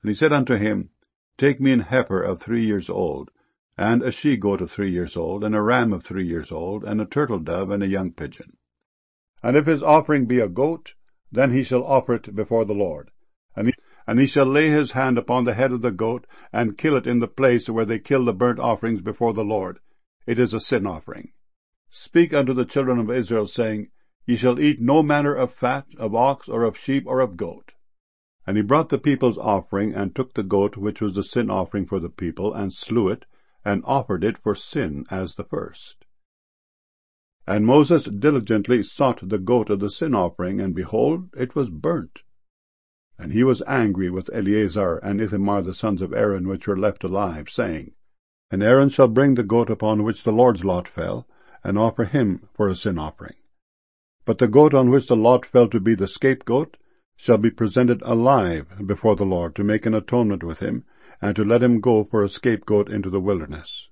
And he said unto him, Take me an heifer of 3 years old, and a she-goat of 3 years old, and a ram of 3 years old, and a turtle-dove, and a young pigeon. And if his offering be a goat, then he shall offer it before the Lord. And he shall lay his hand upon the head of the goat, and kill it in the place where they kill the burnt offerings before the Lord. It is a sin offering. Speak unto the children of Israel, saying, Ye shall eat no manner of fat, of ox, or of sheep, or of goat. And he brought the people's offering, and took the goat which was the sin offering for the people, and slew it, and offered it for sin as the first. And Moses diligently sought the goat of the sin offering, and behold, it was burnt. And he was angry with Eleazar and Ithamar the sons of Aaron, which were left alive, saying, And Aaron shall bring the goat upon which the Lord's lot fell, and offer him for a sin offering. But the goat on which the lot fell to be the scapegoat shall be presented alive before the Lord, to make an atonement with him, and to let him go for a scapegoat into the wilderness.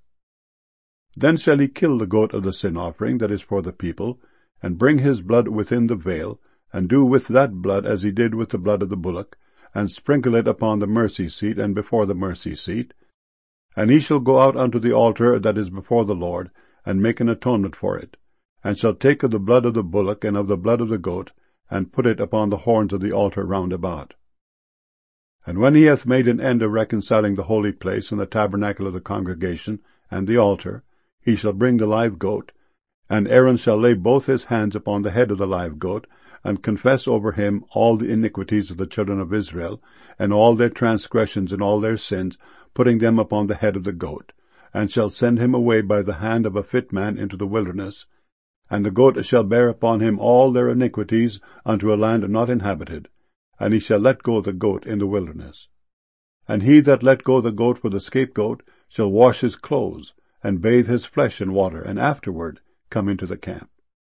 Then shall he kill the goat of the sin offering that is for the people, and bring his blood within the veil, and do with that blood as he did with the blood of the bullock, and sprinkle it upon the mercy seat and before the mercy seat. And he shall go out unto the altar that is before the Lord, and make an atonement for it, and shall take of the blood of the bullock and of the blood of the goat, and put it upon the horns of the altar round about. And when he hath made an end of reconciling the holy place and the tabernacle of the congregation and the altar, he shall bring the live goat, and Aaron shall lay both his hands upon the head of the live goat, and confess over him all the iniquities of the children of Israel, and all their transgressions and all their sins, putting them upon the head of the goat, and shall send him away by the hand of a fit man into the wilderness. And the goat shall bear upon him all their iniquities unto a land not inhabited, and he shall let go the goat in the wilderness. And he that let go the goat for the scapegoat shall wash his clothes, and bathe his flesh in water, and afterward come into the camp.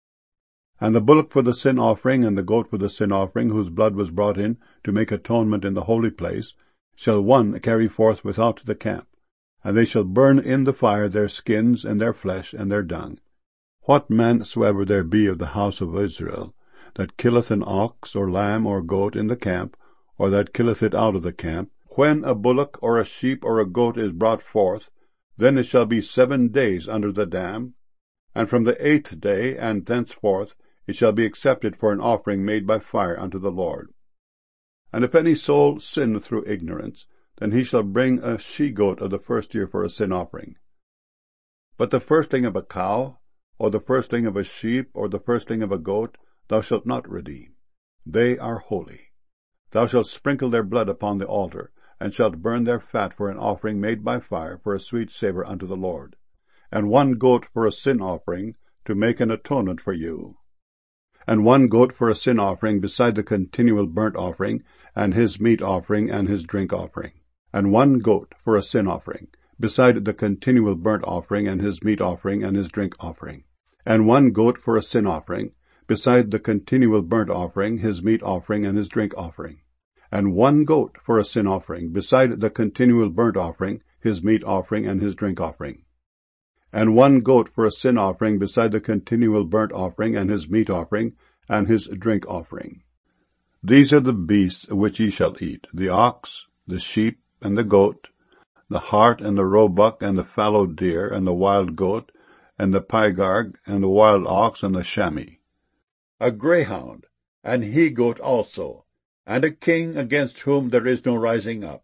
And the bullock for the sin offering, and the goat for the sin offering, whose blood was brought in to make atonement in the holy place, shall one carry forth without the camp, and they shall burn in the fire their skins, and their flesh, and their dung. What man soever there be of the house of Israel, that killeth an ox, or lamb, or goat in the camp, or that killeth it out of the camp, when a bullock, or a sheep, or a goat is brought forth, then it shall be 7 days under the dam, and from the 8th day and thenceforth it shall be accepted for an offering made by fire unto the Lord. And if any soul sin through ignorance, then he shall bring a she-goat of the first year for a sin offering. But the firstling of a cow, or the firstling of a sheep, or the firstling of a goat, thou shalt not redeem. They are holy. Thou shalt sprinkle their blood upon the altar, and shalt burn their fat for an offering made by fire, for a sweet savour unto the Lord. And 1 goat for a sin offering, to make an atonement for you. And 1 goat for a sin offering, beside the continual burnt offering, and his meat offering, and his drink offering. And 1 goat for a sin offering, beside the continual burnt offering, and his meat offering, and his drink offering. And 1 goat for a sin offering, beside the continual burnt offering, his meat offering, and his drink offering. And 1 goat for a sin offering, beside the continual burnt offering, his meat offering, and his drink offering. And 1 goat for a sin offering, beside the continual burnt offering, and his meat offering, and his drink offering. These are the beasts which ye shall eat, the ox, the sheep, and the goat, the hart, and the roebuck, and the fallow deer, and the wild goat, and the pygarg, and the wild ox, and the chamois. A greyhound, and he-goat also, and a king against whom there is no rising up.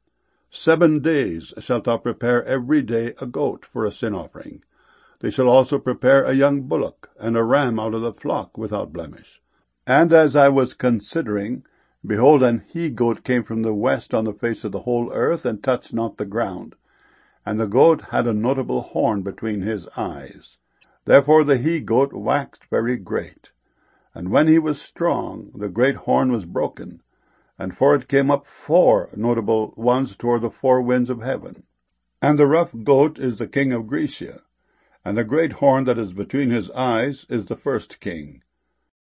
7 days shalt thou prepare every day a goat for a sin offering. They shall also prepare a young bullock, and a ram out of the flock without blemish. And as I was considering, behold, an he-goat came from the west on the face of the whole earth, and touched not the ground. And the goat had a notable horn between his eyes. Therefore the he-goat waxed very great. And when he was strong, the great horn was broken, and for it came up 4 notable ones toward the 4 winds of heaven. And the rough goat is the king of Grecia, and the great horn that is between his eyes is the first king.